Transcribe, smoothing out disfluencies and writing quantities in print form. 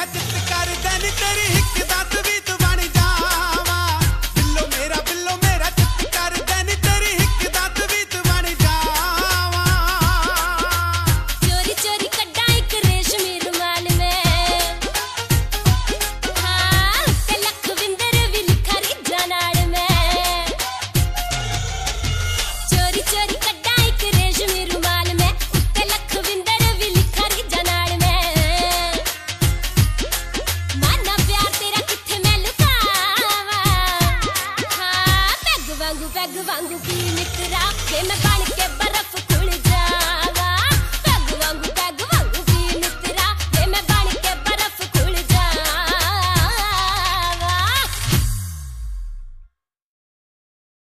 चित कर दैन तेरी हिक दा तवीत बन जावा बिल्लो मेरा चित कर दैन तेरी हिक दा तवीत बन जावा चोरी चोरी कड्डा एक रेशमी रुमाल में हाँ ते लखविंदर भी लिखा रिजा नाल में चोरी चोरी कड्डा एक रेशमी रुमाल में ते लखविंदर भी लिखा रिजा नाल में माना प्यार तेरा किथे मैं लुकावा हाँ पैग वांगू पी मित्रा वे मैं बन